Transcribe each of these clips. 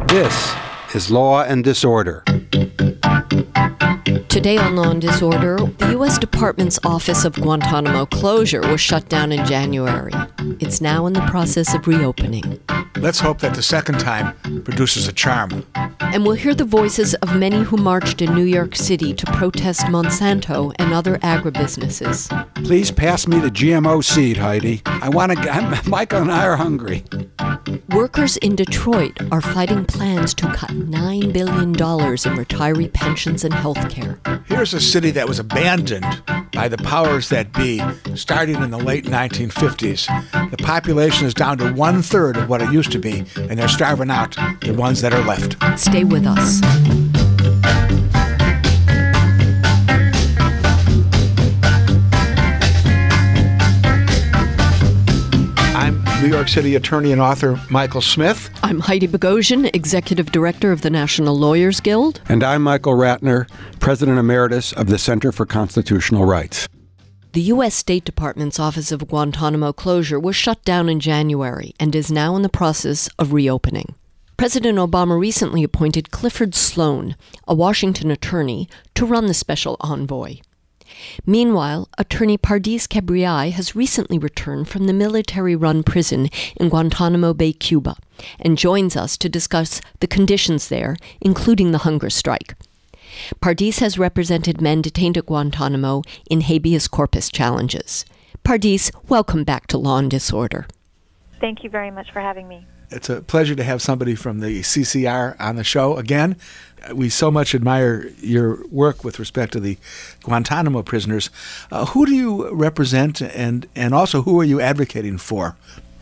This is Law and Disorder. Today on Law and Disorder, the U.S. Department's Office of Guantanamo Closure was shut down in January. It's now in the process of reopening. Let's hope that the second time produces a charm. And we'll hear the voices of many who marched in New York City to protest Monsanto and other agribusinesses. Please pass me the GMO seed, Heidi. Michael and I are hungry. Workers in Detroit are fighting plans to cut $9 billion in retiree pensions and health care. Here's a city that was abandoned by the powers that be starting in the late 1950s. The population is down to 1/3 of what it used to be, and they're starving out the ones that are left. Stay with us. I'm New York City attorney and author Michael Smith. I'm Heidi Bogosian, Executive Director of the National Lawyers Guild. And I'm Michael Ratner, President Emeritus of the Center for Constitutional Rights. The U.S. State Department's Office of Guantanamo Closure was shut down in January and is now in the process of reopening. President Obama recently appointed Clifford Sloan, a Washington attorney, to run the special envoy. Meanwhile, attorney Pardis Khabriai has recently returned from the military-run prison in Guantanamo Bay, Cuba, and joins us to discuss the conditions there, including the hunger strike. Pardis has represented men detained at Guantanamo in habeas corpus challenges. Pardis, welcome back to Law and Disorder. Thank you very much for having me. It's a pleasure to have somebody from the CCR on the show again. We so much admire your work with respect to the Guantanamo prisoners. Who do you represent, and also who are you advocating for?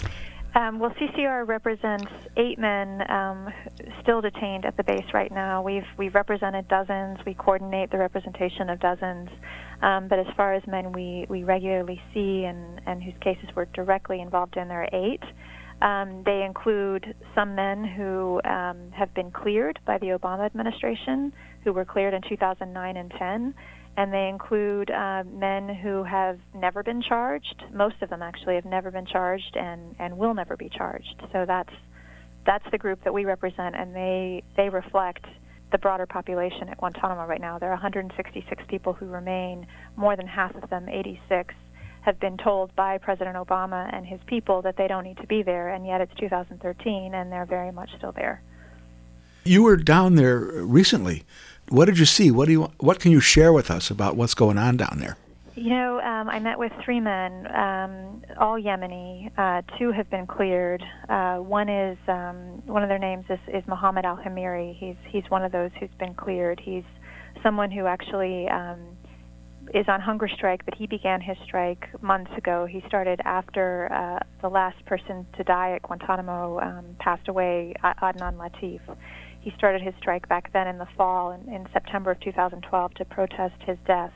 Well, CCR represents 8 men still detained at the base right now. We've represented dozens. We coordinate the representation of dozens. But as far as men we regularly see and whose cases we're directly involved in, there are 8. They include some men who have been cleared by the Obama administration, who were cleared in 2009 and 10. And they include men who have never been charged. Most of them actually have never been charged and will never be charged. So that's the group that we represent, and they reflect the broader population at Guantanamo right now. There are 166 people who remain. More than half of them, 86, have been told by President Obama and his people that they don't need to be there, and yet it's 2013, and they're very much still there. You were down there recently. What did you see? What can you share with us about what's going on down there? You know, I met with 3 men, all Yemeni. 2 have been cleared. One is one of their names is Mohammed Al-Hamiri. He's one of those who's been cleared. He's someone who actually is on hunger strike, but he began his strike months ago. He started after the last person to die at Guantanamo passed away, Adnan Latif. He started his strike back then in the fall, in September of 2012, to protest his death.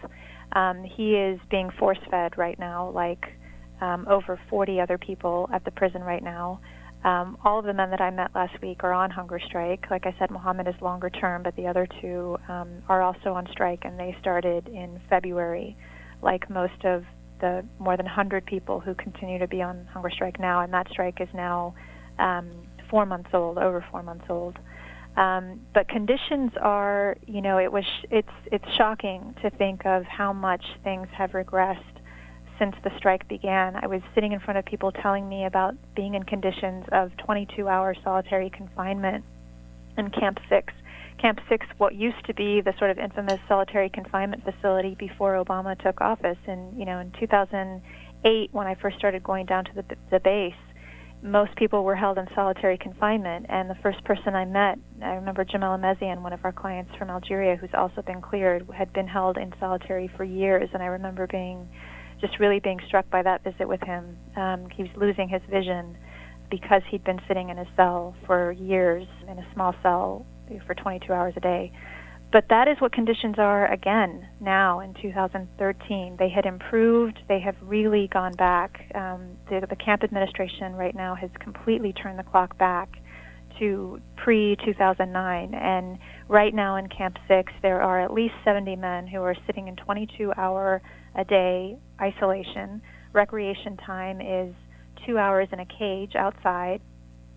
He is being force-fed right now, like over 40 other people at the prison right now. All of the men that I met last week are on hunger strike. Like I said, Mohammed is longer term, but the other 2 are also on strike, and they started in February, like most of the more than 100 people who continue to be on hunger strike now, and that strike is now 4 months old, over 4 months old. But conditions are, it's shocking to think of how much things have regressed since the strike began. I was sitting in front of people telling me about being in conditions of 22-hour solitary confinement in Camp 6. Camp 6, what used to be the sort of infamous solitary confinement facility before Obama took office. And, in 2008, when I first started going down to the base, most people were held in solitary confinement, and the first person I met, I remember Jamel Amezian, one of our clients from Algeria, who's also been cleared, had been held in solitary for years, and I remember really being struck by that visit with him. He was losing his vision because he'd been sitting in his cell for years, in a small cell for 22 hours a day. But that is what conditions are again now in 2013. They had improved. They have really gone back. The camp administration right now has completely turned the clock back to pre-2009. And right now in Camp 6, there are at least 70 men who are sitting in 22-hour-a-day isolation. Recreation time is 2 hours in a cage outside.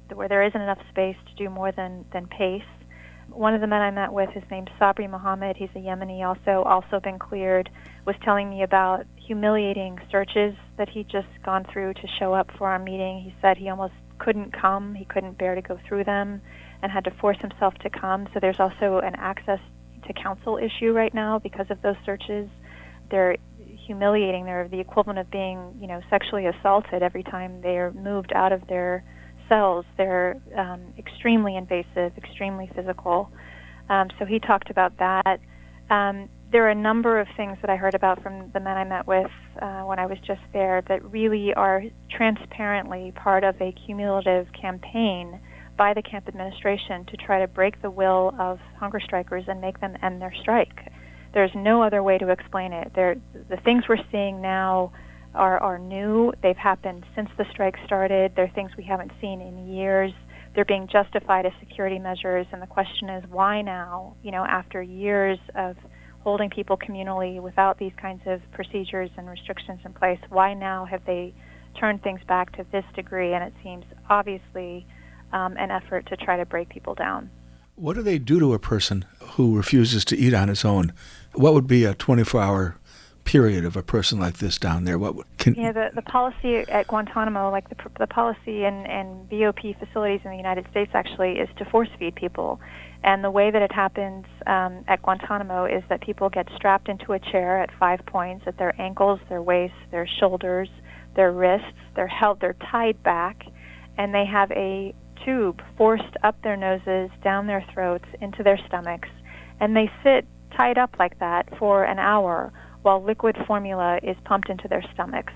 where there isn't enough space to do more than pace. One of the men I met with, his name's Sabri Mohammed, he's a Yemeni, also been cleared, was telling me about humiliating searches that he'd just gone through to show up for our meeting. He said he almost couldn't come, he couldn't bear to go through them, and had to force himself to come. So there's also an access to counsel issue right now because of those searches. They're humiliating. They're the equivalent of being, sexually assaulted every time they're moved out of their cells. They're extremely invasive, extremely physical. So he talked about that. There are a number of things that I heard about from the men I met with when I was just there that really are transparently part of a cumulative campaign by the camp administration to try to break the will of hunger strikers and make them end their strike. There's no other way to explain it. The things we're seeing now are new. They've happened since the strike started. They're things we haven't seen in years. They're being justified as security measures, and the question is, why now? After years of holding people communally without these kinds of procedures and restrictions in place, why now have they turned things back to this degree? And it seems obviously an effort to try to break people down. What do they do to a person who refuses to eat on his own? What would be a 24-hour period of a person like this down there? The policy at Guantanamo, like the policy in BOP facilities in the United States actually, is to force feed people. And the way that it happens at Guantanamo is that people get strapped into a chair at 5 points at their ankles, their waists, their shoulders, their wrists. They're tied back, and they have a tube forced up their noses, down their throats, into their stomachs, and they sit tied up like that for an hour while liquid formula is pumped into their stomachs.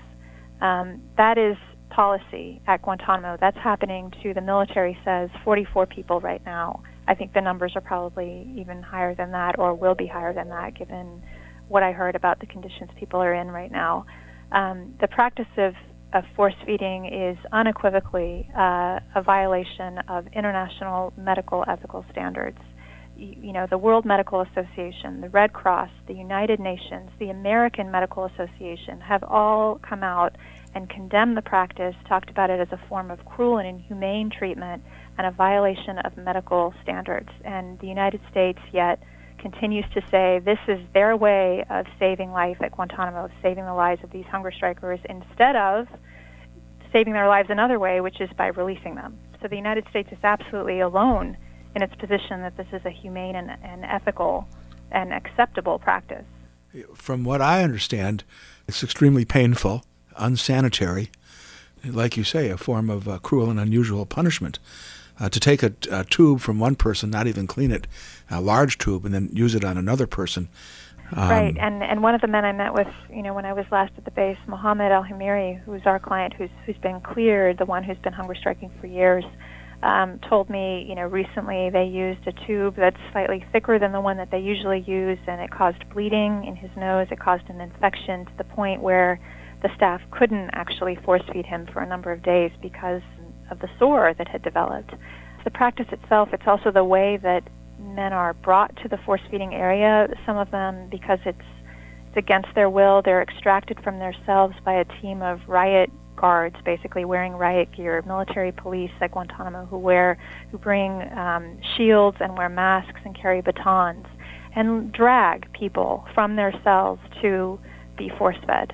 That is policy at Guantanamo. That's happening to, the military says, 44 people right now. I think the numbers are probably even higher than that, or will be higher than that, given what I heard about the conditions people are in right now. The practice of force feeding is unequivocally a violation of international medical ethical standards. The World Medical Association, the Red Cross, the United Nations, the American Medical Association have all come out and condemned the practice, talked about it as a form of cruel and inhumane treatment and a violation of medical standards. And the United States yet continues to say this is their way of saving life at Guantanamo, of saving the lives of these hunger strikers, instead of saving their lives another way, which is by releasing them. So the United States is absolutely alone in its position that this is a humane and ethical and acceptable practice. From what I understand, it's extremely painful, unsanitary, like you say, a form of cruel and unusual punishment. To take a tube from one person, not even clean it, a large tube, and then use it on another person. Right, and one of the men I met with, when I was last at the base, Mohammed Al-Hamiri, who's our client, who's been cleared, the one who's been hunger striking for years, told me, recently they used a tube that's slightly thicker than the one that they usually use, and it caused bleeding in his nose. It caused an infection to the point where the staff couldn't actually force feed him for a number of days because of the sore that had developed. The practice itself, it's also the way that men are brought to the force feeding area. Some of them, because it's against their will, they're extracted from their cells by a team of riot guards, basically wearing riot gear, military police at Guantanamo who bring shields and wear masks and carry batons and drag people from their cells to be force fed.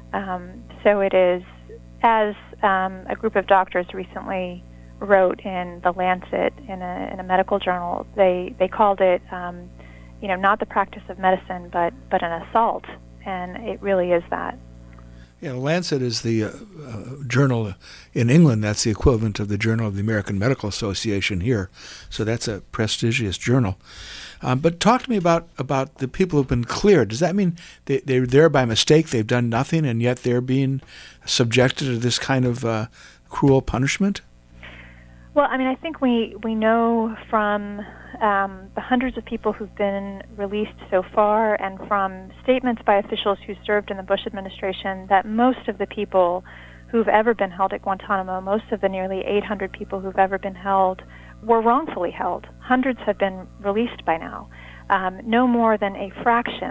So it is, as a group of doctors recently wrote in The Lancet, in a medical journal, they called it, not the practice of medicine, but an assault, and it really is that. Yeah, The Lancet is the journal in England. That's the equivalent of the Journal of the American Medical Association here. So that's a prestigious journal. But talk to me about the people who've been cleared. Does that mean they're there by mistake, they've done nothing, and yet they're being subjected to this kind of cruel punishment? Well, I think we know from the hundreds of people who've been released so far, and from statements by officials who served in the Bush administration, that most of the people who've ever been held at Guantanamo, most of the nearly 800 people who've ever been held, were wrongfully held. Hundreds have been released by now. No more than a fraction,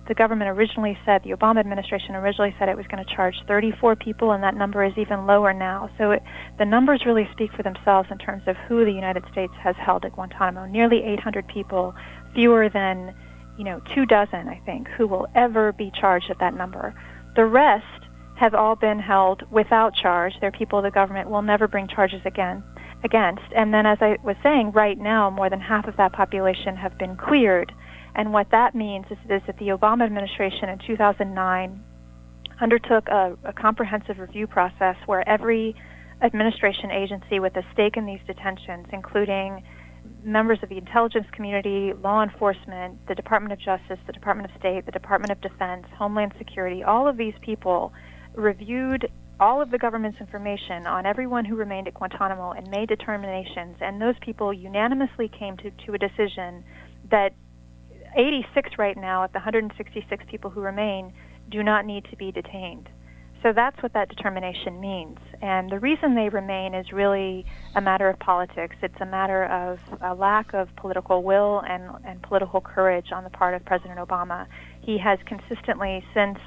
the government originally said, the Obama administration originally said it was going to charge 34 people, and that number is even lower now. So the numbers really speak for themselves in terms of who the United States has held at Guantanamo. Nearly 800 people, fewer than 24, I think, who will ever be charged at that number. The rest have all been held without charge. They're people the government will never bring charges against. And then, as I was saying, right now, more than half of that population have been cleared. And what that means is that the Obama administration in 2009 undertook a comprehensive review process where every administration agency with a stake in these detentions, including members of the intelligence community, law enforcement, the Department of Justice, the Department of State, the Department of Defense, Homeland Security, all of these people reviewed all of the government's information on everyone who remained at Guantanamo and made determinations, and those people unanimously came to a decision that 86 right now of the 166 people who remain do not need to be detained. So that's what that determination means. And the reason they remain is really a matter of politics. It's a matter of a lack of political will and political courage on the part of President Obama. He has consistently, since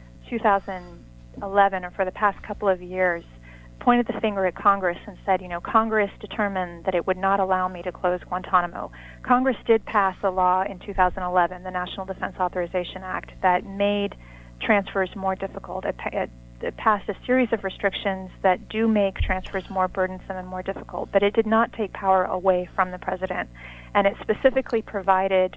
2011 or for the past couple of years, pointed the finger at Congress and said, Congress determined that it would not allow me to close Guantanamo. Congress did pass a law in 2011, the National Defense Authorization Act, that made transfers more difficult. It passed a series of restrictions that do make transfers more burdensome and more difficult, but it did not take power away from the president. And it specifically provided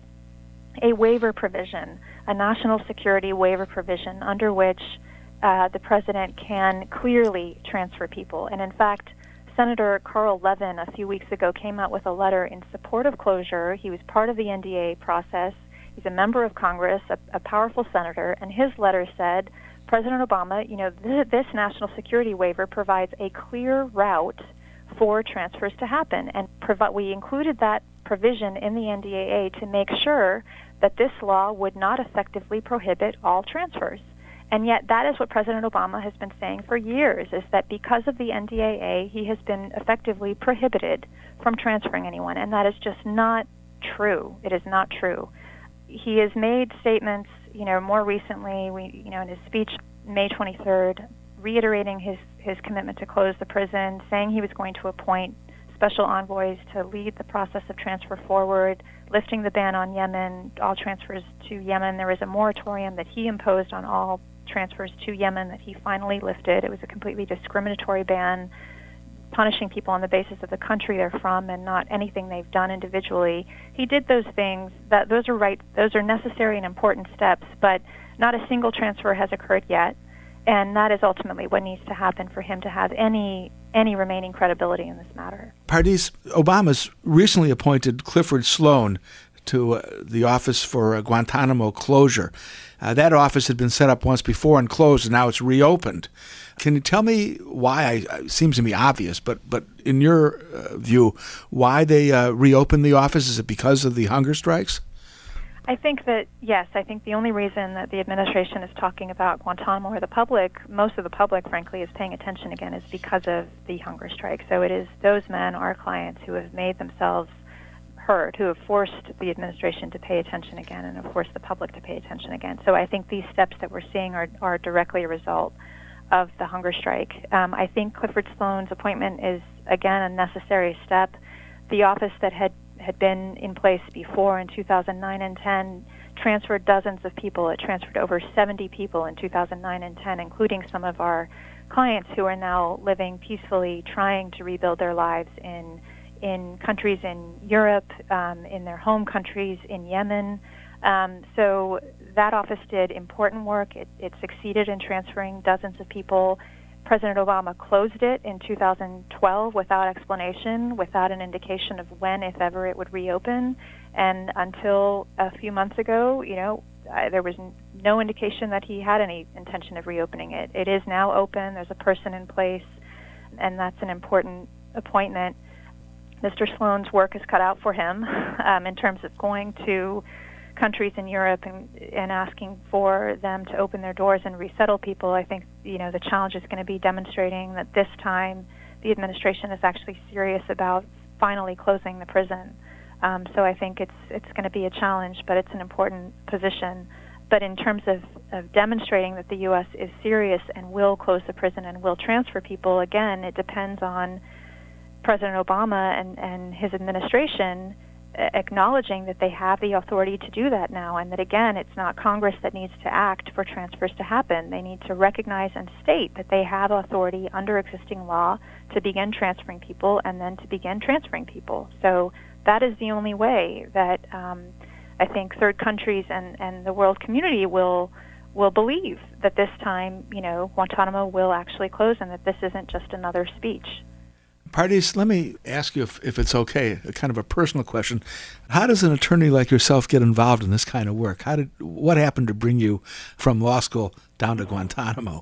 a waiver provision, a national security waiver provision, under which the president can clearly transfer people. And in fact, Senator Carl Levin a few weeks ago came out with a letter in support of closure. He was part of the NDA process. He's a member of Congress, a powerful senator, and his letter said, President Obama, this national security waiver provides a clear route for transfers to happen. And we included that provision in the NDAA to make sure that this law would not effectively prohibit all transfers. And yet that is what President Obama has been saying for years, is that because of the NDAA, he has been effectively prohibited from transferring anyone. And that is just not true. It is not true. He has made statements, more recently, in his speech May 23rd, reiterating his commitment to close the prison, saying he was going to appoint special envoys to lead the process of transfer forward, lifting the ban on Yemen, all transfers to Yemen. There was a moratorium that he imposed on all transfers to Yemen that he finally lifted. It was a completely discriminatory ban, punishing people on the basis of the country they're from and not anything they've done individually. He did those things. Those are necessary and important steps, but not a single transfer has occurred yet, and that is ultimately what needs to happen for him to have any remaining credibility in this matter. Pardis, Obama's recently appointed Clifford Sloan to the Office for Guantanamo Closure. That office had been set up once before and closed, and now it's reopened. Can you tell me why? It seems to me obvious, but in your view, why they reopened the office? Is it because of the hunger strikes? I think that, yes. I think the only reason that the administration is talking about Guantanamo, or the public, most of the public, frankly, is paying attention again, is because of the hunger strike. So it is those men, our clients, who have made themselves heard, who have forced the administration to pay attention again and have forced the public to pay attention again. So I think these steps that we're seeing are directly a result of the hunger strike. I think Clifford Sloan's appointment is, again, a necessary step. The office that had been in place before in 2009 and 10 transferred dozens of people. It transferred over 70 people in 2009 and 10, including some of our clients who are now living peacefully, trying to rebuild their lives in countries in Europe, in their home countries, in Yemen. So that office did important work. It succeeded in transferring dozens of people. President Obama closed it in 2012 without explanation, without an indication of when, if ever, it would reopen. And until a few months ago, there was no indication that he had any intention of reopening it. It is now open. There's a person in place, and that's an important appointment. Mr. Sloan's work is cut out for him in terms of going to countries in Europe and asking for them to open their doors and resettle people. I think, the challenge is going to be demonstrating that this time the administration is actually serious about finally closing the prison. So I think it's going to be a challenge, but it's an important position. But in terms of demonstrating that the U.S. is serious and will close the prison and will transfer people, again, it depends on President Obama and his administration acknowledging that they have the authority to do that now, and that, again, it's not Congress that needs to act for transfers to happen. They need to recognize and state that they have authority under existing law to begin transferring people and then to begin transferring people. So that is the only way that I think third countries and the world community will believe that this time, Guantanamo will actually close and that this isn't just another speech. Pardis, let me ask you, if it's okay, a kind of a personal question. How does an attorney like yourself get involved in this kind of work? What happened to bring you from law school down to Guantanamo?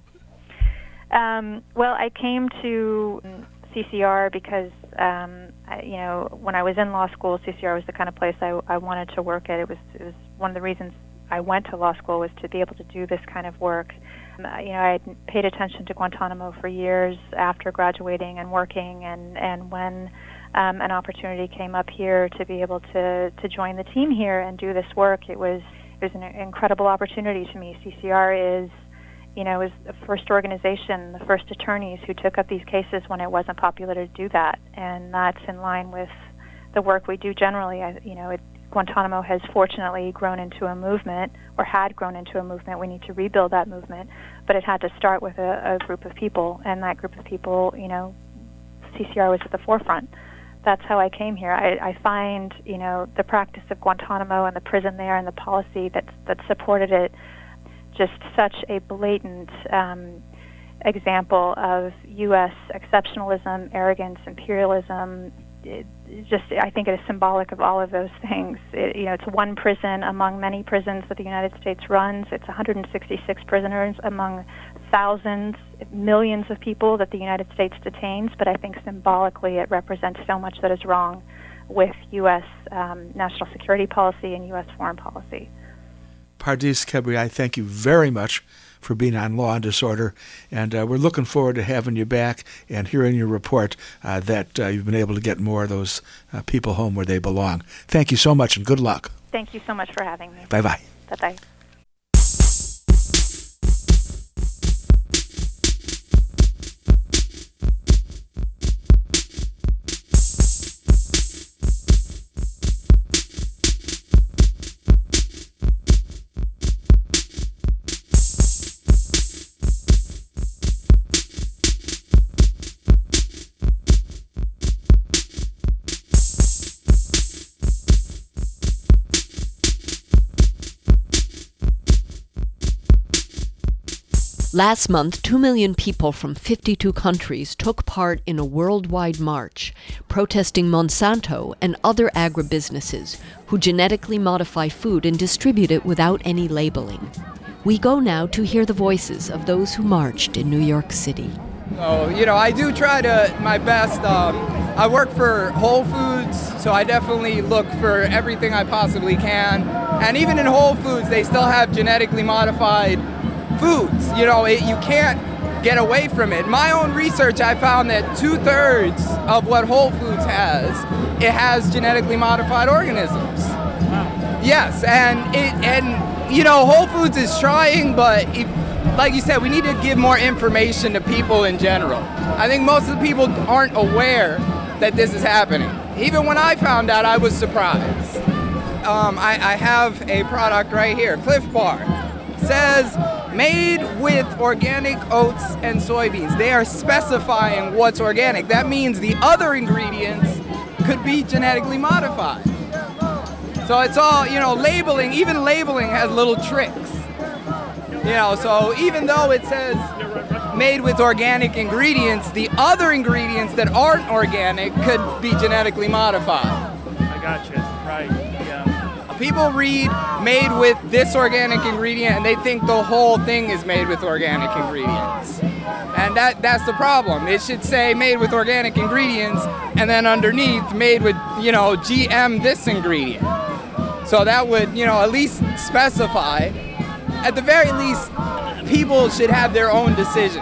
Well, I came to CCR because, when I was in law school, CCR was the kind of place I wanted to work at. It was one of the reasons I went to law school, was to be able to do this kind of work. I had paid attention to Guantanamo for years after graduating and working, and when an opportunity came up here to be able to join the team here and do this work, it was an incredible opportunity to me. CCR is the first organization, the first attorneys who took up these cases when it wasn't popular to do that, and that's in line with the work we do generally. Guantanamo has fortunately grown into a movement, or had grown into a movement. We need to rebuild that movement, but it had to start with a group of people, and that group of people, CCR was at the forefront. That's how I came here. I find, the practice of Guantanamo and the prison there and the policy that supported it just such a blatant example of U.S. exceptionalism, arrogance, imperialism. I think it is symbolic of all of those things. It's one prison among many prisons that the United States runs. It's 166 prisoners among thousands, millions of people that the United States detains, but I think symbolically it represents so much that is wrong with U.S. National security policy and U.S. foreign policy. Pardis Kebri, I thank you very much for being on Law and Disorder, and we're looking forward to having you back and hearing your report that you've been able to get more of those people home where they belong. Thank you so much, and good luck. Thank you so much for having me. Bye-bye. Bye-bye. Last month, 2 million people from 52 countries took part in a worldwide march protesting Monsanto and other agribusinesses who genetically modify food and distribute it without any labeling. We go now to hear the voices of those who marched in New York City. So, I do try my best. I work for Whole Foods, so I definitely look for everything I possibly can. And even in Whole Foods, they still have genetically modified foods. You can't get away from it. In my own research, I found that 2/3 of what Whole Foods has genetically modified organisms. Wow. Yes, and Whole Foods is trying, but like you said, we need to give more information to people in general. I think most of the people aren't aware that this is happening. Even when I found out, I was surprised. I have a product right here, Cliff Bar. It says made with organic oats and soybeans. They are specifying what's organic. That means the other ingredients could be genetically modified. So it's all, labeling, even labeling has little tricks. So even though it says made with organic ingredients, the other ingredients that aren't organic could be genetically modified. I gotcha, right, yeah. People read made with this organic ingredient and they think the whole thing is made with organic ingredients. And that's the problem. It should say made with organic ingredients and then underneath made with, GM this ingredient. So that would, at least specify. At the very least, people should have their own decisions.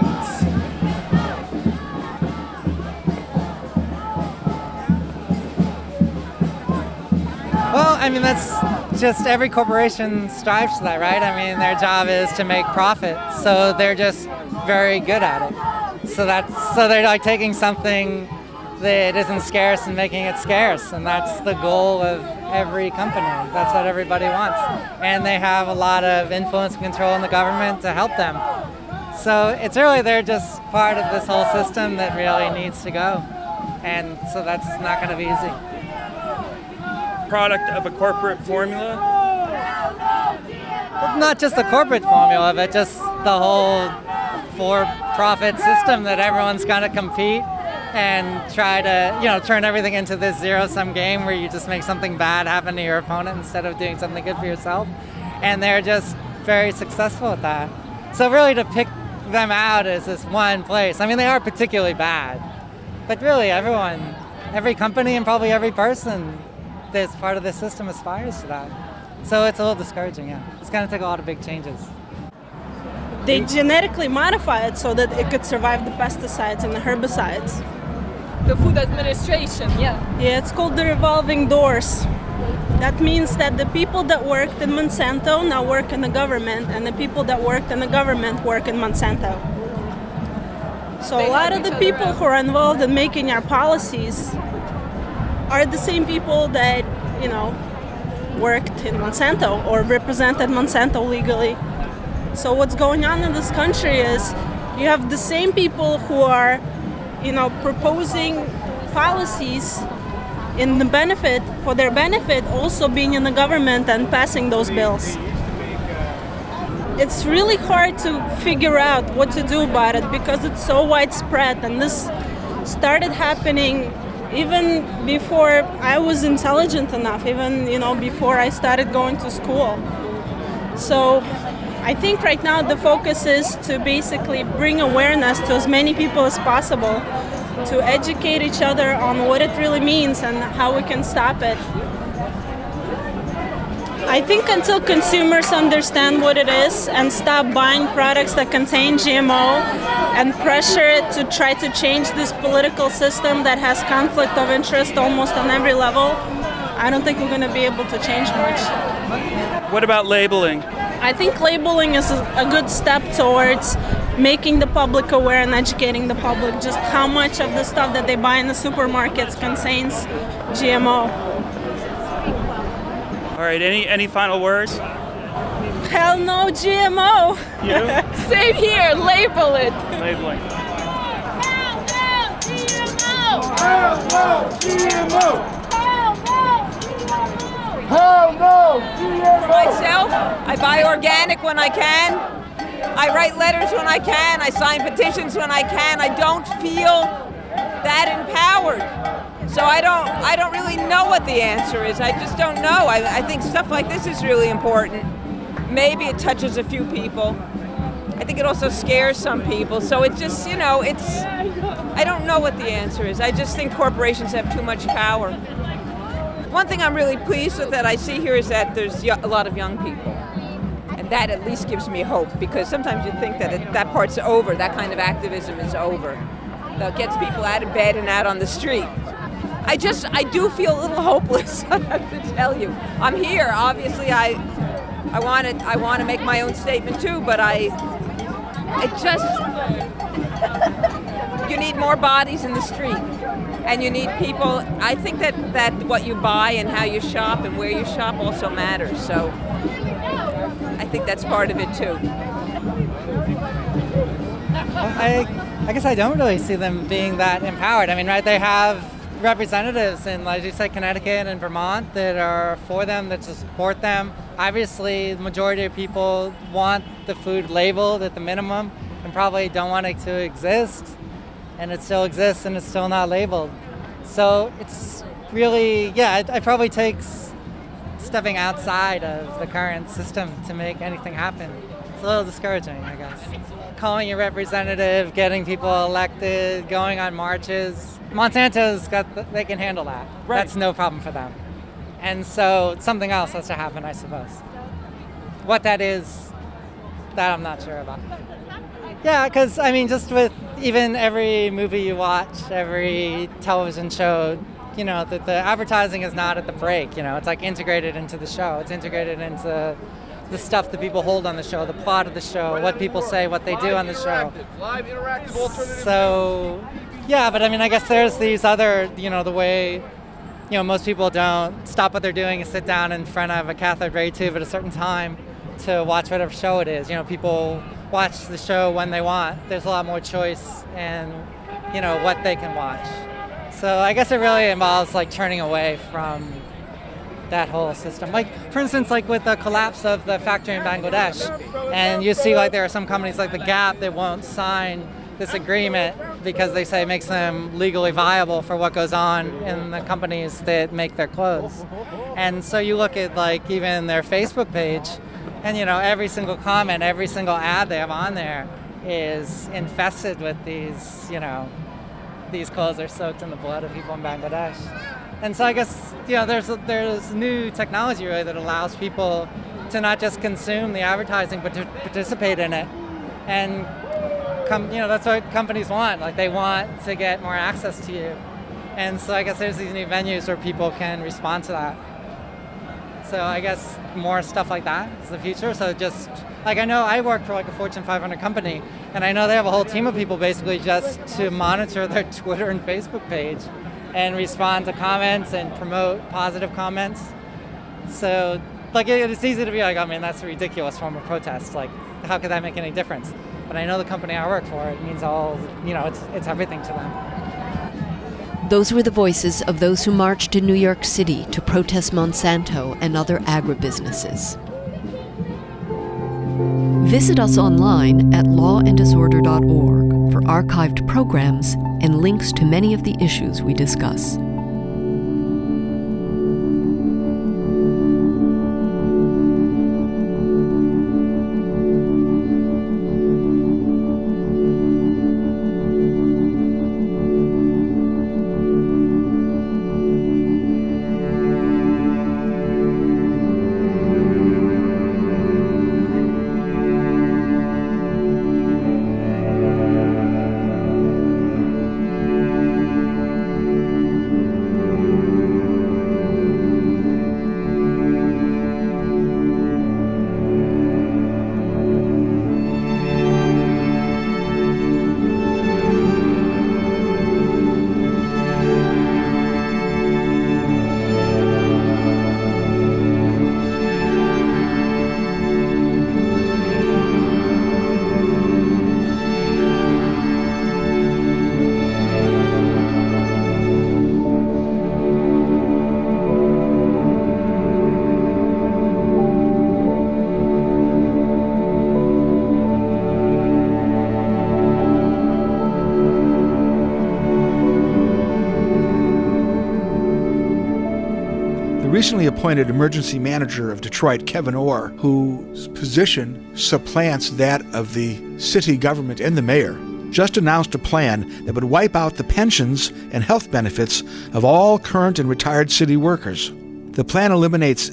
Well, that's just every corporation strives to that, right? I mean, their job is to make profit, so they're just very good at it. So they're like taking something that isn't scarce and making it scarce, and that's the goal of every company. That's what everybody wants. And they have a lot of influence and control in the government to help them. So it's really, they're just part of this whole system that really needs to go. And so that's not going to be easy. Product of a corporate formula? Well, not just the corporate formula, but just the whole for-profit system that everyone's going to compete and try to, turn everything into this zero-sum game where you just make something bad happen to your opponent instead of doing something good for yourself. And they're just very successful at that. So really to pick them out as this one place, I mean, they are particularly bad. But really every company and probably every person that's part of this system aspires to that. So it's a little discouraging, yeah. It's going to take a lot of big changes. They genetically modify it so that it could survive the pesticides and the herbicides. The Food Administration, yeah. Yeah, it's called the revolving doors. That means that the people that worked in Monsanto now work in the government, and the people that worked in the government work in Monsanto. So a lot of the people who are involved in making our policies are the same people that, worked in Monsanto or represented Monsanto legally. So what's going on in this country is you have the same people who are, proposing policies for their benefit, also being in the government and passing those bills. It's really hard to figure out what to do about it because it's so widespread, and this started happening even before I was intelligent enough, even, before I started going to school. So I think right now the focus is to basically bring awareness to as many people as possible, to educate each other on what it really means and how we can stop it. I think until consumers understand what it is and stop buying products that contain GMO and pressure it to try to change this political system that has conflict of interest almost on every level, I don't think we're going to be able to change much. What about labeling? I think labeling is a good step towards making the public aware and educating the public just how much of the stuff that they buy in the supermarkets contains GMO. All right, any final words? Hell no GMO. You? Same here, label it. Labeling. Hell no GMO! Hell no GMO! Myself, I buy organic when I can. I write letters when I can. I sign petitions when I can. I don't feel that empowered. So I don't really know what the answer is. I just don't know. I think stuff like this is really important. Maybe it touches a few people. I think it also scares some people. So it just, I don't know what the answer is. I just think corporations have too much power. One thing I'm really pleased with that I see here is that there's a lot of young people. And that at least gives me hope, because sometimes you think that that part's over, that kind of activism is over. That gets people out of bed and out on the street. I do feel a little hopeless, I have to tell you. I'm here, obviously I want to make my own statement too, but you need more bodies in the street. And you need people. I think that what you buy and how you shop and where you shop also matters. So I think that's part of it too. I guess I don't really see them being that empowered. I mean, right, they have representatives in, like you said, Connecticut and Vermont that are for them, that support them. Obviously, the majority of people want the food labeled at the minimum and probably don't want it to exist. And it still exists and it's still not labeled. So it's really, it probably takes stepping outside of the current system to make anything happen. It's a little discouraging, I guess. Calling your representative, getting people elected, going on marches. Monsanto's they can handle that. Right. That's no problem for them. And so something else has to happen, I suppose. What that is, that I'm not sure about. Yeah, because, just with even every movie you watch, every television show, that the advertising is not at the break. It's like integrated into the show. It's integrated into the stuff that people hold on the show, the plot of the show, what people say, what they do on the show. Live interactive alternative. So, yeah, but I guess there's these other, the way, most people don't stop what they're doing and sit down in front of a cathode ray tube at a certain time to watch whatever show it is. People watch the show when they want. There's a lot more choice in, what they can watch. So I guess it really involves like turning away from that whole system. Like, for instance, like with the collapse of the factory in Bangladesh, and you see like there are some companies like The Gap that won't sign this agreement because they say it makes them legally viable for what goes on in the companies that make their clothes. And so you look at like even their Facebook page, and every single comment, every single ad they have on there is infested with these, these clothes are soaked in the blood of people in Bangladesh. And so I guess, there's new technology really that allows people to not just consume the advertising, but to participate in it. And that's what companies want. Like, they want to get more access to you. And so I guess there's these new venues where people can respond to that. So I guess more stuff like that is the future. So just, like, I know I work for like a Fortune 500 company, and I know they have a whole team of people basically just to monitor their Twitter and Facebook page and respond to comments and promote positive comments. So, like, it's easy to be like, that's a ridiculous form of protest. Like, how could that make any difference? But I know the company I work for, it means it's everything to them. Those were the voices of those who marched in New York City to protest Monsanto and other agribusinesses. Visit us online at lawanddisorder.org for archived programs and links to many of the issues we discuss. Recently appointed emergency manager of Detroit, Kevin Orr, whose position supplants that of the city government and the mayor, just announced a plan that would wipe out the pensions and health benefits of all current and retired city workers. The plan eliminates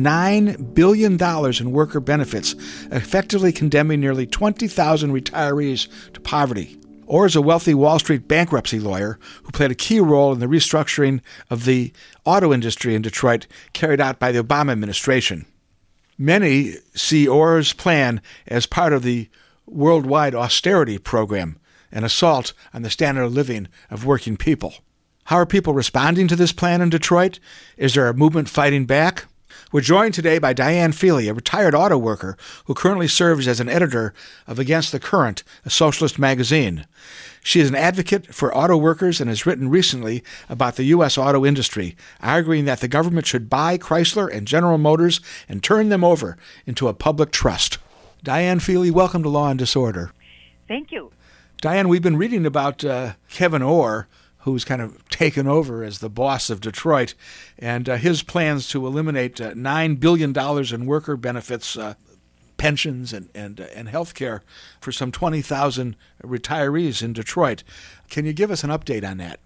$9 billion in worker benefits, effectively condemning nearly 20,000 retirees to poverty. Orr is a wealthy Wall Street bankruptcy lawyer who played a key role in the restructuring of the auto industry in Detroit carried out by the Obama administration. Many see Orr's plan as part of the worldwide austerity program, an assault on the standard of living of working people. How are people responding to this plan in Detroit? Is there a movement fighting back? We're joined today by Diane Feely, a retired auto worker who currently serves as an editor of Against the Current, a socialist magazine. She is an advocate for auto workers and has written recently about the U.S. auto industry, arguing that the government should buy Chrysler and General Motors and turn them over into a public trust. Diane Feely, welcome to Law and Disorder. Thank you. Diane, we've been reading about Kevin Orr, who's kind of taken over as the boss of Detroit, and his plans to eliminate $9 billion in worker benefits, pensions, and health care for some 20,000 retirees in Detroit. Can you give us an update on that?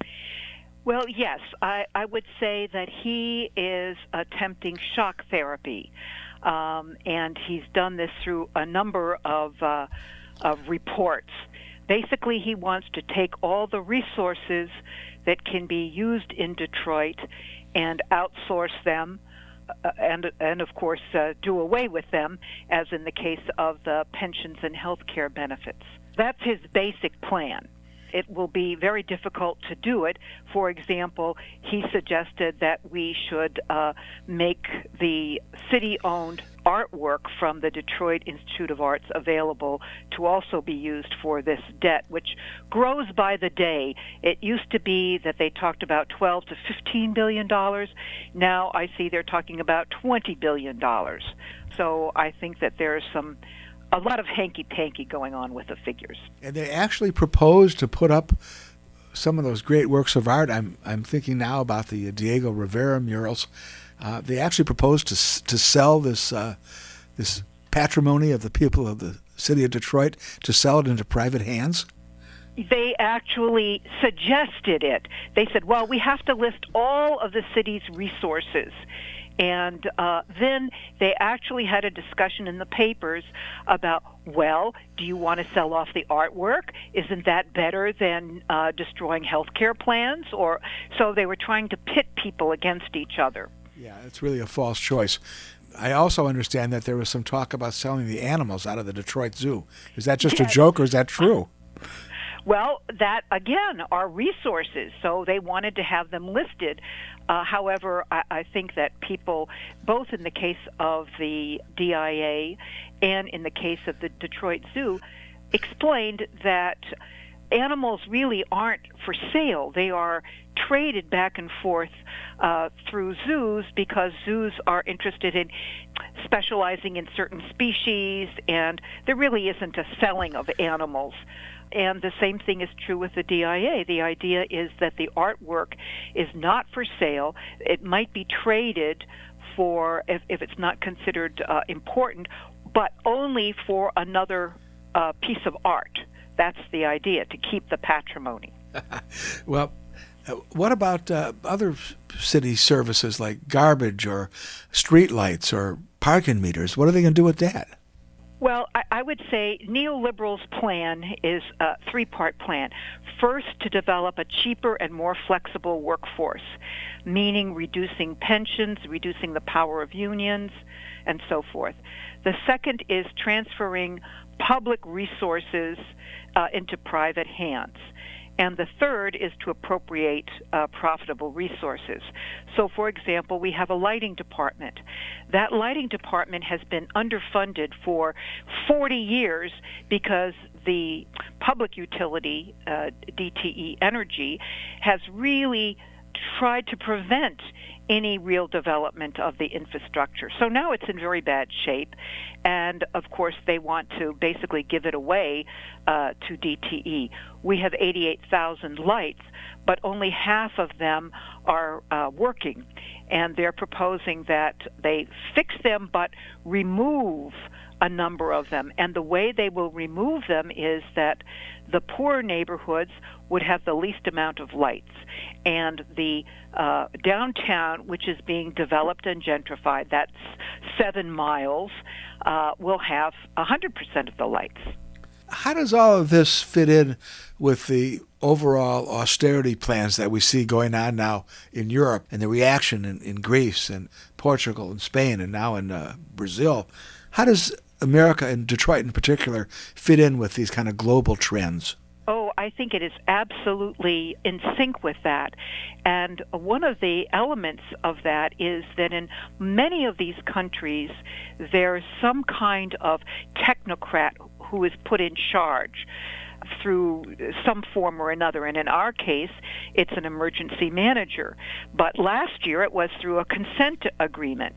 Well, yes. I would say that he is attempting shock therapy, and he's done this through a number of reports. Basically, he wants to take all the resources that can be used in Detroit and outsource them and of course, do away with them, as in the case of the pensions and health care benefits. That's his basic plan. It will be very difficult to do it. For example, he suggested that we should make the city-owned artwork from the Detroit Institute of Arts available to also be used for this debt, which grows by the day. It used to be that they talked about $12 to $15 billion. Now I see they're talking about $20 billion. So I think that there's a lot of hanky-panky going on with the figures. And they actually proposed to put up some of those great works of art. I'm thinking now about the Diego Rivera murals. They actually proposed to sell this patrimony of the people of the city of Detroit, to sell it into private hands. They actually suggested it. They said, well, we have to list all of the city's resources. And then they actually had a discussion in the papers about, well, do you want to sell off the artwork? Isn't that better than destroying health care plans? Or so they were trying to pit people against each other. Yeah, it's really a false choice. I also understand that there was some talk about selling the animals out of the Detroit Zoo. Is that just a joke, or is that true? Well, that, again, are resources, so they wanted to have them listed. However, I think that people, both in the case of the DIA and in the case of the Detroit Zoo, explained that animals really aren't for sale. They are traded back and forth through zoos, because zoos are interested in specializing in certain species, and there really isn't a selling of animals. And the same thing is true with the DIA. The idea is that the artwork is not for sale. It might be traded for, if it's not considered important, but only for another piece of art. That's the idea, to keep the patrimony. Well, what about other city services like garbage or street lights or parking meters? What are they going to do with that? Well, I would say neoliberals' plan is a three-part plan. First, to develop a cheaper and more flexible workforce, meaning reducing pensions, reducing the power of unions, and so forth. The second is transferring public resources into private hands. And the third is to appropriate profitable resources. So, for example, we have a lighting department. That lighting department has been underfunded for 40 years because the public utility, DTE Energy, has really tried to prevent any real development of the infrastructure. So now it's in very bad shape, and of course they want to basically give it away to DTE. We have 88,000 lights, but only half of them are working, and they're proposing that they fix them but remove a number of them. And the way they will remove them is that the poorer neighborhoods would have the least amount of lights, and the downtown, which is being developed and gentrified, that's 7 miles, will have 100% of the lights. How does all of this fit in with the overall austerity plans that we see going on now in Europe, and the reaction in Greece and Portugal and Spain and now in Brazil? How does America, and Detroit in particular, fit in with these kind of global trends? Oh, I think it is absolutely in sync with that. And one of the elements of that is that in many of these countries, there's some kind of technocrat who is put in charge through some form or another. And in our case, it's an emergency manager. But last year, it was through a consent agreement.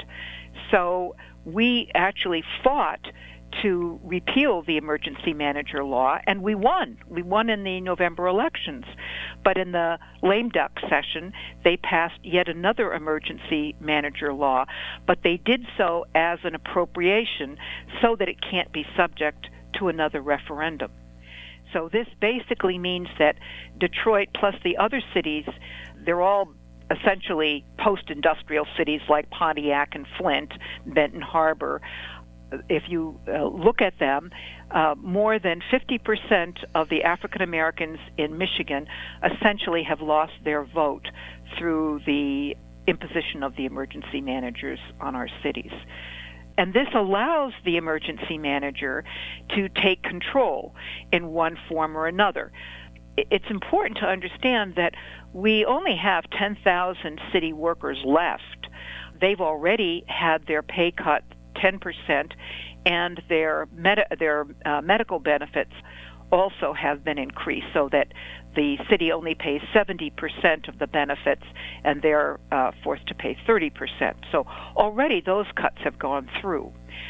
So we actually fought to repeal the emergency manager law, and we won. We won in the November elections. But in the lame duck session, they passed yet another emergency manager law, but they did so as an appropriation so that it can't be subject to another referendum. So this basically means that Detroit plus the other cities, they're all essentially post-industrial cities like Pontiac and Flint, Benton Harbor, if you look at them, more than 50% of the African Americans in Michigan essentially have lost their vote through the imposition of the emergency managers on our cities. And this allows the emergency manager to take control in one form or another. It's important to understand that we only have 10,000 city workers left. They've already had their pay cut 10%, and their medical benefits also have been increased, so that the city only pays 70% of the benefits, and they're forced to pay 30%. So already those cuts have gone through.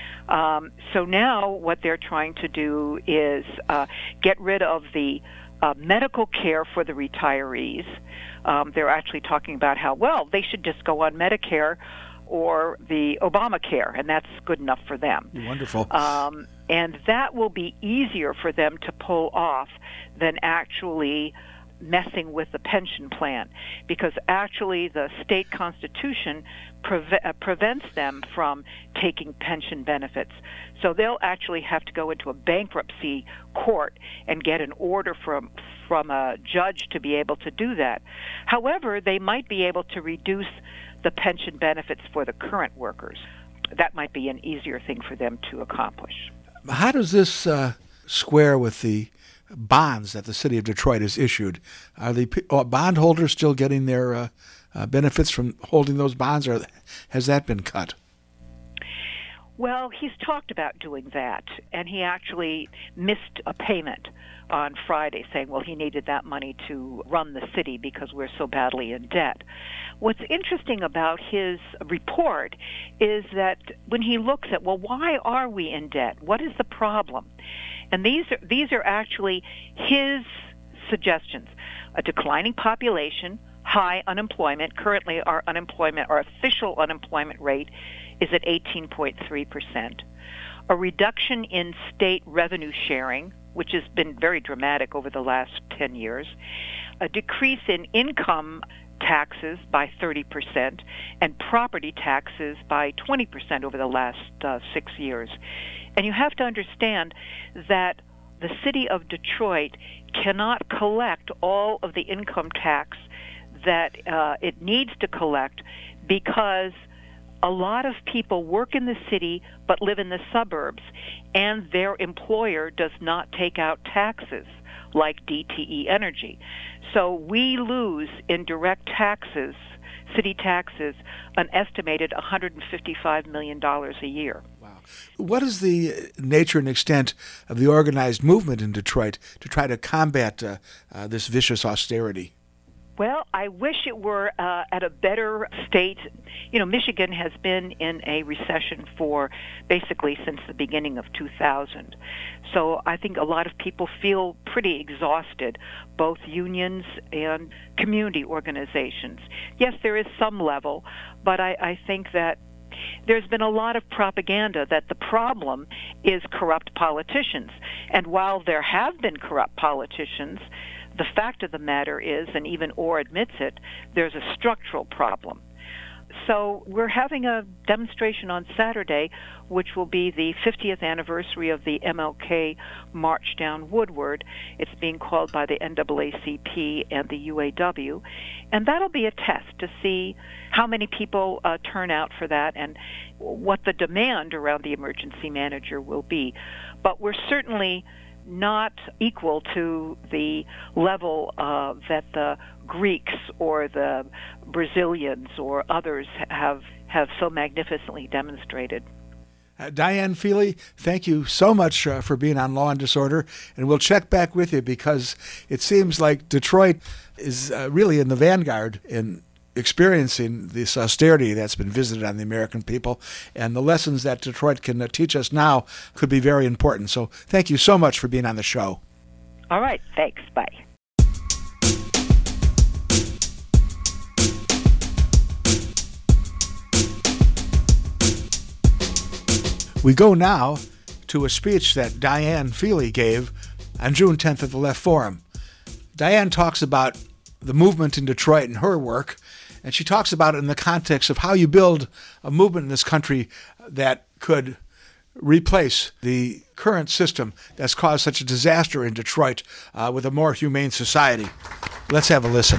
So now what they're trying to do is get rid of the medical care for the retirees. They're actually talking about how, well, they should just go on Medicare or the Obamacare, and that's good enough for them. Wonderful. And that will be easier for them to pull off than actually messing with the pension plan, because actually the state constitution prevents them from taking pension benefits. So they'll actually have to go into a bankruptcy court and get an order from a judge to be able to do that. However, they might be able to reduce the pension benefits for the current workers. That might be an easier thing for them to accomplish. How does this square with the bonds that the city of Detroit has issued? Are the bondholders still getting their benefits from holding those bonds, or has that been cut? Well, he's talked about doing that, and he actually missed a payment on Friday, saying, well, he needed that money to run the city because we're so badly in debt. What's interesting about his report is that when he looks at, well, why are we in debt? What is the problem? And these are actually his suggestions. A declining population, high unemployment. Currently, our official unemployment rate is at 18.3%. A reduction in state revenue sharing, which has been very dramatic over the last 10 years. A decrease in income taxes by 30% and property taxes by 20% over the last 6 years. And you have to understand that the city of Detroit cannot collect all of the income tax that it needs to collect, because a lot of people work in the city but live in the suburbs, and their employer does not take out taxes like DTE Energy. So we lose in direct taxes, city taxes, an estimated $155 million a year. Wow. What is the nature and extent of the organized movement in Detroit to try to combat this vicious austerity? Well, I wish it were at a better state. You know, Michigan has been in a recession for basically since the beginning of 2000. So I think a lot of people feel pretty exhausted, both unions and community organizations. Yes, there is some level, but I think that there's been a lot of propaganda that the problem is corrupt politicians. And while there have been corrupt politicians, the fact of the matter is, and even Orr admits it, there's a structural problem. So we're having a demonstration on Saturday, which will be the 50th anniversary of the MLK March Down Woodward. It's being called by the NAACP and the UAW. And that'll be a test to see how many people turn out for that and what the demand around the emergency manager will be. But we're certainly not equal to the level that the Greeks or the Brazilians or others have so magnificently demonstrated. Diane Feely, thank you so much for being on Law and Disorder, and we'll check back with you because it seems like Detroit is really in the vanguard in experiencing this austerity that's been visited on the American people, and the lessons that Detroit can teach us now could be very important. So thank you so much for being on the show. All right, thanks. Bye. We go now to a speech that Diane Feely gave on June 10th at the Left Forum. Diane talks about the movement in Detroit and her work, and she talks about it in the context of how you build a movement in this country that could replace the current system that's caused such a disaster in Detroit with a more humane society. Let's have a listen.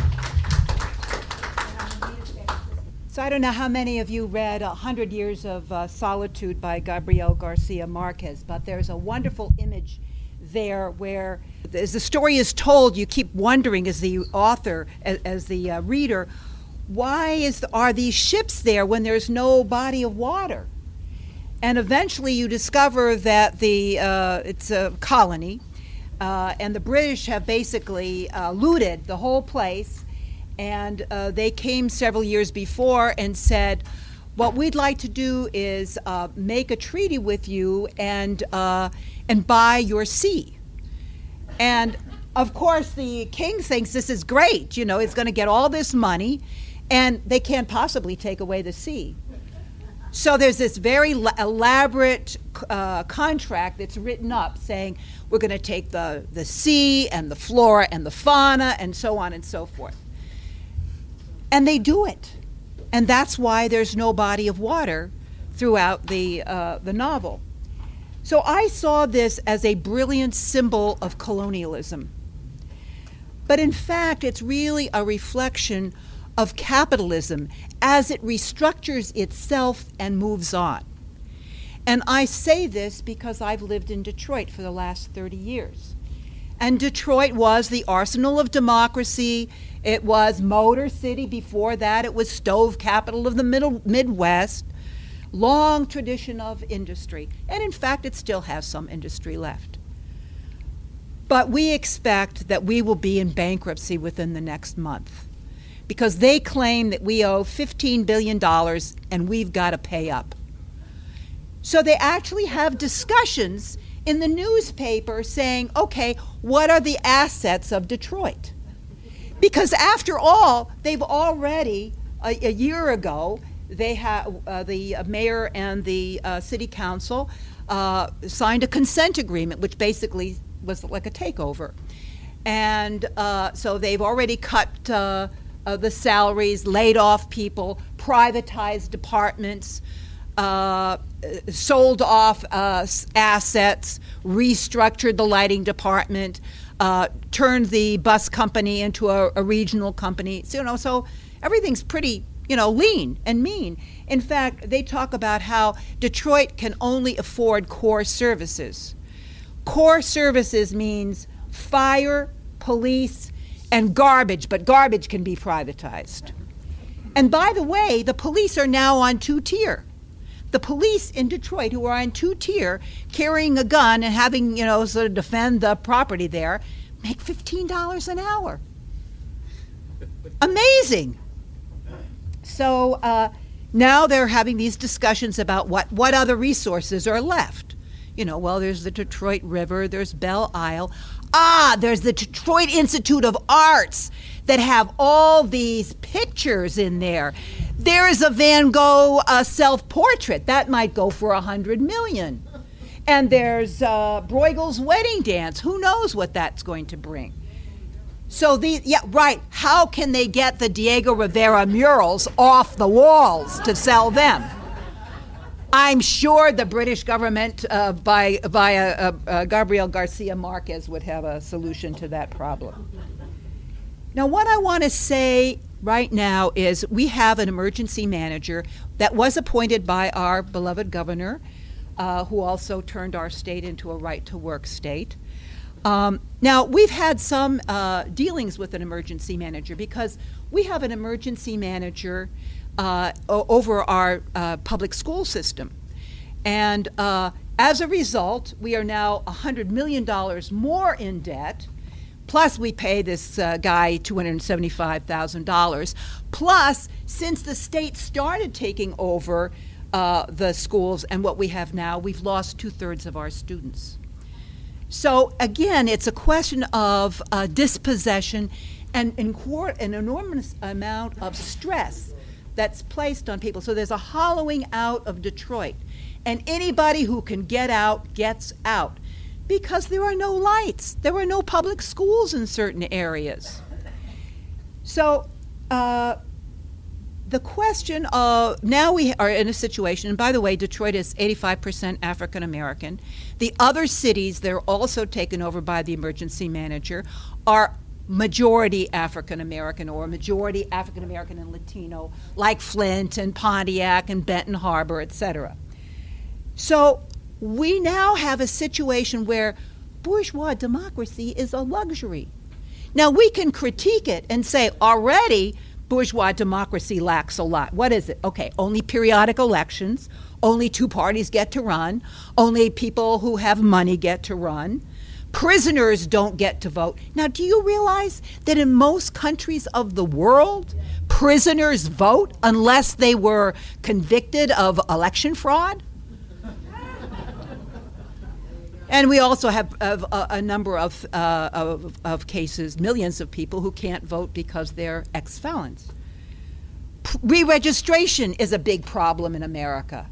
So I don't know how many of you read 100 Years of Solitude by Gabriel Garcia Marquez, but there's a wonderful image there where, as the story is told, you keep wondering as the author, as the reader, why are these ships there when there's no body of water? And eventually you discover that it's a colony, and the British have basically looted the whole place. And they came several years before and said, what we'd like to do is make a treaty with you and buy your sea. And of course the king thinks this is great, it's going to get all this money, and they can't possibly take away the sea. So there's this very elaborate contract that's written up saying we're going to take the sea and the flora and the fauna and so on and so forth. And they do it. And that's why there's no body of water throughout the novel. So I saw this as a brilliant symbol of colonialism. But in fact, it's really a reflection of capitalism as it restructures itself and moves on. And I say this because I've lived in Detroit for the last 30 years. And Detroit was the arsenal of democracy. It was Motor City. Before that, it was stove capital of the Midwest. Long tradition of industry. And in fact, it still has some industry left. But we expect that we will be in bankruptcy within the next month because they claim that we owe $15 billion and we've got to pay up. So they actually have discussions in the newspaper saying, okay, what are the assets of Detroit? Because after all, they've already, a year ago, the mayor and the city council signed a consent agreement, which basically was like a takeover. And so they've already cut the salaries, laid off people, privatized departments, sold off assets, restructured the lighting department, turned the bus company into a regional company. So everything's pretty, lean and mean. In fact, they talk about how Detroit can only afford core services. Core services means fire, police, and garbage, but garbage can be privatized. And by the way, the police are now on two-tier. The police in Detroit who are on two-tier, carrying a gun and having, sort of defend the property there, make $15 an hour. Amazing. So now they're having these discussions about what other resources are left. There's the Detroit River, there's Belle Isle. There's the Detroit Institute of Arts that have all these pictures in there. There is a Van Gogh self-portrait. That might go for $100 million. And there's Bruegel's Wedding Dance. Who knows what that's going to bring? So how can they get the Diego Rivera murals off the walls to sell them? I'm sure the British government via Gabriel Garcia Marquez would have a solution to that problem. Now, what I want to say right now is we have an emergency manager that was appointed by our beloved governor, who also turned our state into a right-to-work state. Now, we've had some dealings with an emergency manager because we have an emergency manager over our public school system. And as a result, we are now $100 million more in debt. Plus, we pay this guy $275,000. Plus, since the state started taking over the schools and what we have now, we've lost 2/3 of our students. So again, it's a question of dispossession and an enormous amount of stress that's placed on people. So there's a hollowing out of Detroit. And anybody who can get out gets out. Because there are no lights. There are no public schools in certain areas. So the question of, now we are in a situation, and by the way, Detroit is 85% African American. The other cities that are also taken over by the emergency manager are majority African American or majority African American and Latino, like Flint and Pontiac and Benton Harbor, etc. So we now have a situation where bourgeois democracy is a luxury. Now we can critique it and say already bourgeois democracy lacks a lot. What is it? Okay, only periodic elections, only two parties get to run, only people who have money get to run. Prisoners don't get to vote. Now, do you realize that in most countries of the world, prisoners vote unless they were convicted of election fraud? And we also have a number of cases, millions of people who can't vote because they're ex-felons. Re-registration is a big problem in America.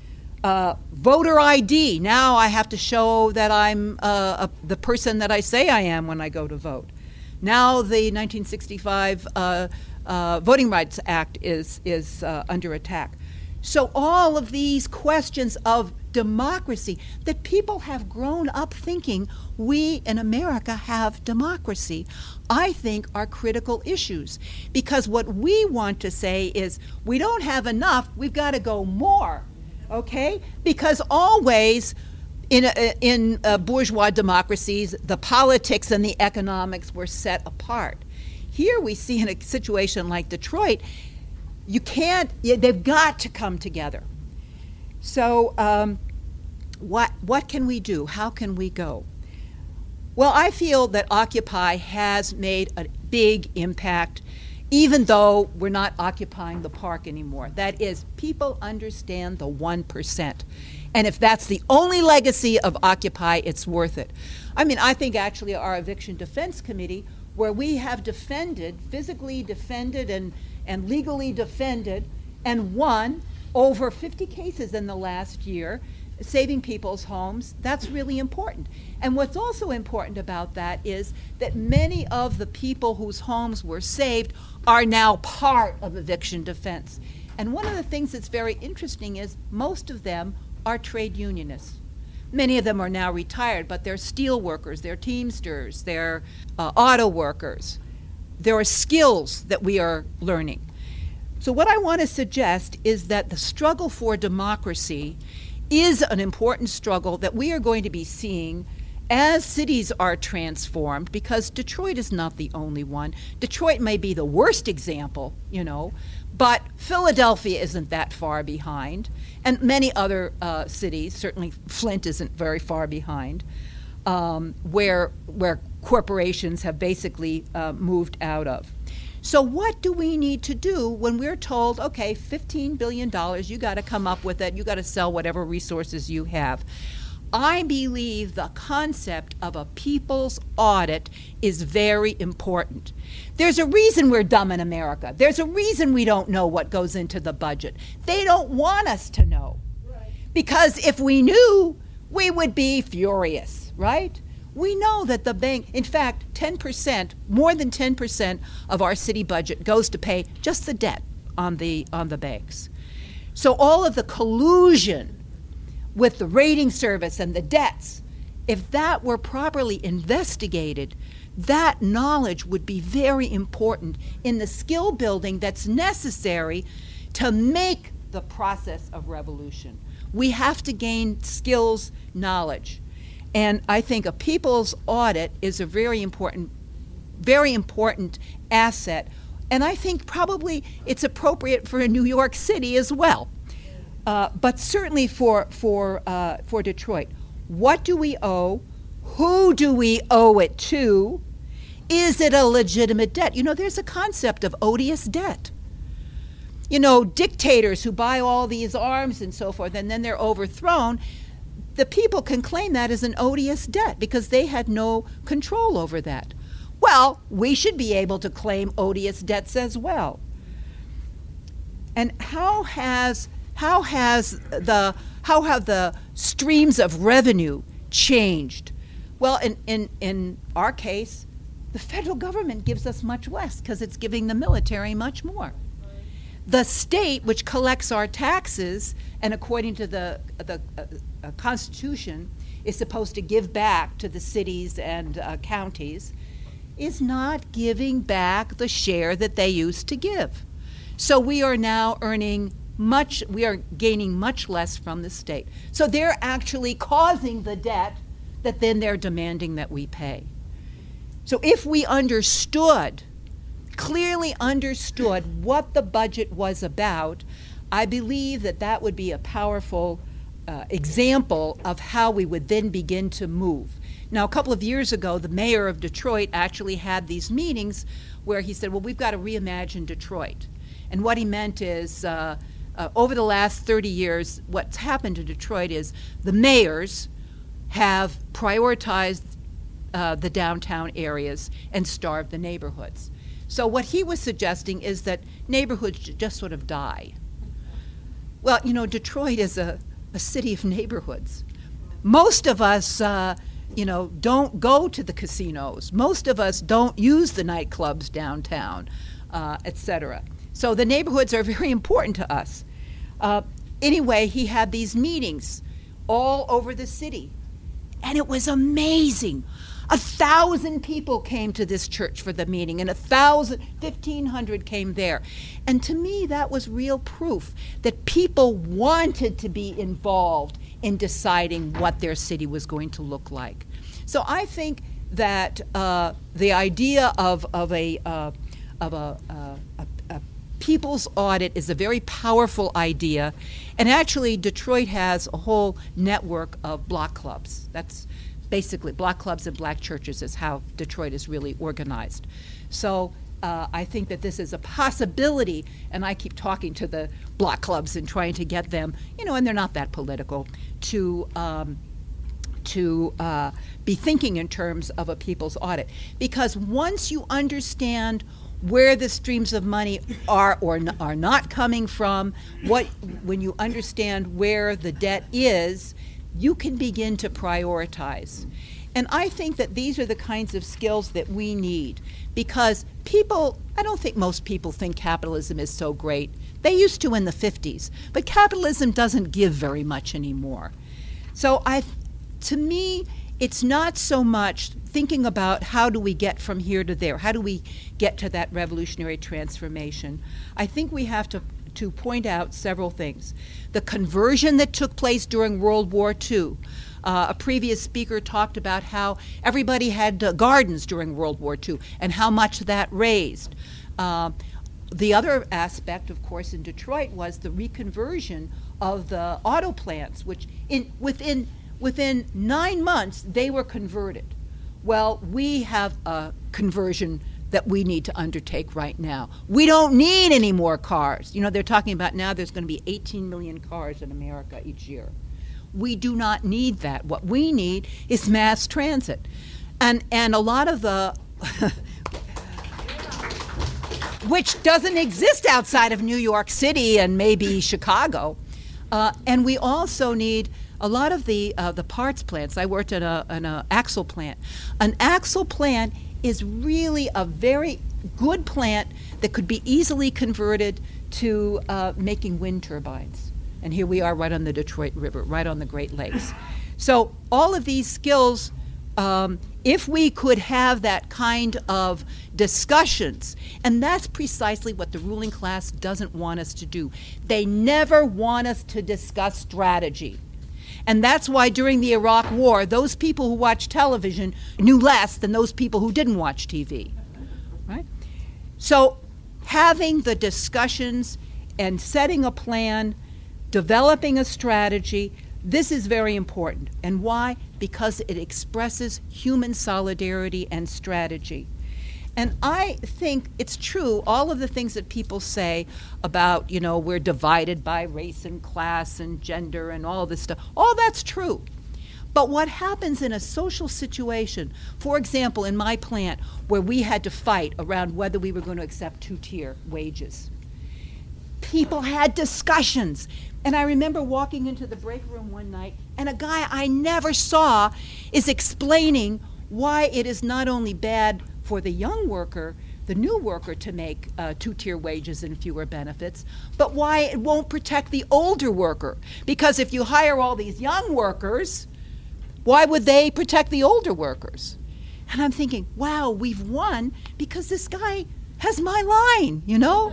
Voter ID, now I have to show that I'm the person that I say I am when I go to vote. Now the 1965 Voting Rights Act is under attack. So all of these questions of democracy that people have grown up thinking we in America have democracy, I think are critical issues. Because what we want to say is we don't have enough, we've got to go more, okay? Because always in bourgeois democracies, the politics and the economics were set apart. Here we see in a situation like Detroit, they've got to come together. So what can we do? How can we go? Well, I feel that Occupy has made a big impact, even though we're not occupying the park anymore. That is, people understand the 1%. And if that's the only legacy of Occupy, it's worth it. I mean, I think actually our Eviction Defense Committee, where we have defended, physically defended and legally defended and won over 50 cases in the last year, saving people's homes, that's really important. And what's also important about that is that many of the people whose homes were saved are now part of eviction defense. And one of the things that's very interesting is most of them are trade unionists. Many of them are now retired, but they're steel workers, they're teamsters, they're auto workers. There are skills that we are learning. So what I want to suggest is that the struggle for democracy is an important struggle that we are going to be seeing as cities are transformed, because Detroit is not the only one. Detroit may be the worst example, but Philadelphia isn't that far behind, and many other cities, certainly Flint isn't very far behind, where corporations have basically moved out of. So what do we need to do when we're told, okay, $15 billion, you got to come up with it, you got to sell whatever resources you have? I believe the concept of a people's audit is very important. There's a reason we're dumb in America. There's a reason we don't know what goes into the budget. They don't want us to know. Right. Because if we knew, we would be furious, right? We know that the bank, in fact, 10%, more than 10% of our city budget goes to pay just the debt on the banks. So all of the collusion with the rating service and the debts, if that were properly investigated, that knowledge would be very important in the skill building that's necessary to make the process of revolution. We have to gain skills, knowledge. And I think a people's audit is a very important asset. And I think probably it's appropriate for New York City as well. But certainly for Detroit. What do we owe? Who do we owe it to? Is it a legitimate debt? There's a concept of odious debt. Dictators who buy all these arms and so forth, and then they're overthrown. The people can claim that as an odious debt because they had no control over that. Well, we should be able to claim odious debts as well. And how have the streams of revenue changed? Well, in our case, the federal government gives us much less because it's giving the military much more. The state, which collects our taxes, and according to the Constitution, is supposed to give back to the cities and counties, is not giving back the share that they used to give. So we are now we are gaining much less from the state. So they're actually causing the debt that then they're demanding that we pay. So if we clearly understood what the budget was about, I believe that would be a powerful example of how we would then begin to move. Now, a couple of years ago, the mayor of Detroit actually had these meetings where he said, well, we've got to reimagine Detroit. And what he meant is, over the last 30 years, what's happened to Detroit is the mayors have prioritized the downtown areas and starved the neighborhoods. So what he was suggesting is that neighborhoods just sort of die. Well, Detroit is a city of neighborhoods. Most of us, don't go to the casinos. Most of us don't use the nightclubs downtown, etc. So the neighborhoods are very important to us. Anyway, he had these meetings all over the city, and it was amazing. 1,000 people came to this church for the meeting, and 1,500 came there. And to me, that was real proof that people wanted to be involved in deciding what their city was going to look like. So I think that the idea of a people's audit is a very powerful idea, and actually Detroit has a whole network of block clubs. That's basically block clubs and black churches is how Detroit is really organized. So I think that this is a possibility, and I keep talking to the block clubs and trying to get them, and they're not that political, to be thinking in terms of a people's audit. Because once you understand where the streams of money are or are not coming from, when you understand where the debt is, you can begin to prioritize. And I think that these are the kinds of skills that we need, because I don't think most people think capitalism is so great. They used to in the 50s, but capitalism doesn't give very much anymore. So to me, it's not so much thinking about how do we get from here to there, how do we get to that revolutionary transformation. I think we have to point out several things. The conversion that took place during World War II. A previous speaker talked about how everybody had gardens during World War II and how much that raised. The other aspect, of course, in Detroit was the reconversion of the auto plants, which within 9 months they were converted. Well, we have a conversion that we need to undertake right now. We don't need any more cars. They're talking about now there's going to be 18 million cars in America each year. We do not need that. What we need is mass transit. And a lot of the, which doesn't exist outside of New York City and maybe Chicago. And we also need a lot of the parts plants. I worked at an axle plant. An axle plant is really a very good plant that could be easily converted to making wind turbines. And here we are right on the Detroit River, right on the Great Lakes. So all of these skills, if we could have that kind of discussions, and that's precisely what the ruling class doesn't want us to do. They never want us to discuss strategy. And that's why during the Iraq War, those people who watched television knew less than those people who didn't watch TV, right? So having the discussions and setting a plan, developing a strategy, this is very important. And why? Because it expresses human solidarity and strategy. And I think it's true, all of the things that people say about, we're divided by race and class and gender and all this stuff, all that's true. But what happens in a social situation, for example, in my plant, where we had to fight around whether we were going to accept two-tier wages, people had discussions. And I remember walking into the break room one night, and a guy I never saw is explaining why it is not only bad for the young worker the new worker to make two-tier wages and fewer benefits, but why it won't protect the older worker. Because if you hire all these young workers, why would they protect the older workers? And I'm thinking, wow, we've won because this guy has my line, you know?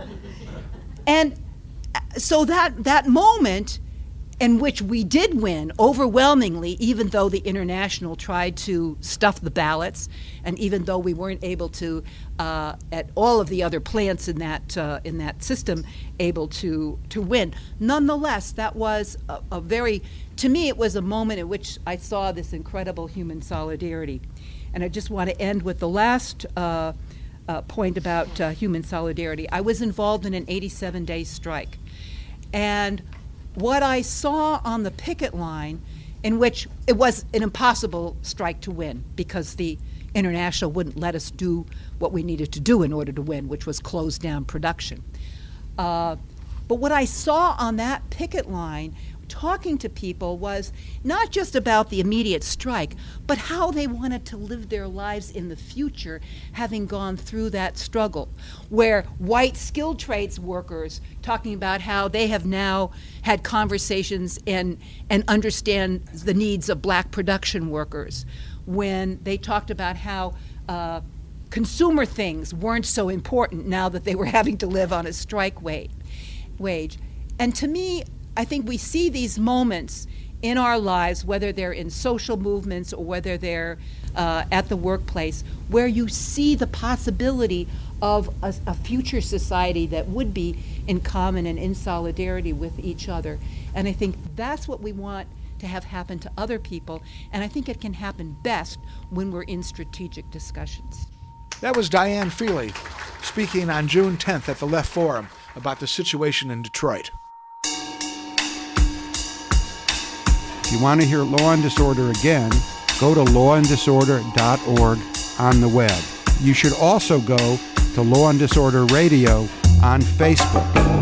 And so that moment in which we did win overwhelmingly, even though the International tried to stuff the ballots, and even though we weren't able to, at all of the other plants in that system, able to win. Nonetheless, that was a very, to me, it was a moment in which I saw this incredible human solidarity. And I just want to end with the last point about human solidarity. I was involved in an 87-day strike. And what I saw on the picket line, in which it was an impossible strike to win because the International wouldn't let us do what we needed to do in order to win, which was close down production. But what I saw on that picket line, talking to people, was not just about the immediate strike, but how they wanted to live their lives in the future, having gone through that struggle, where white skilled trades workers talking about how they have now had conversations and understand the needs of black production workers, when they talked about how consumer things weren't so important now that they were having to live on a strike wage. And to me, I think we see these moments in our lives, whether they're in social movements or whether they're at the workplace, where you see the possibility of a future society that would be in common and in solidarity with each other. And I think that's what we want to have happen to other people, and I think it can happen best when we're in strategic discussions. That was Diane Feely speaking on June 10th at the Left Forum about the situation in Detroit. If you want to hear Law and Disorder again, go to lawanddisorder.org on the web. You should also go to Law and Disorder Radio on Facebook.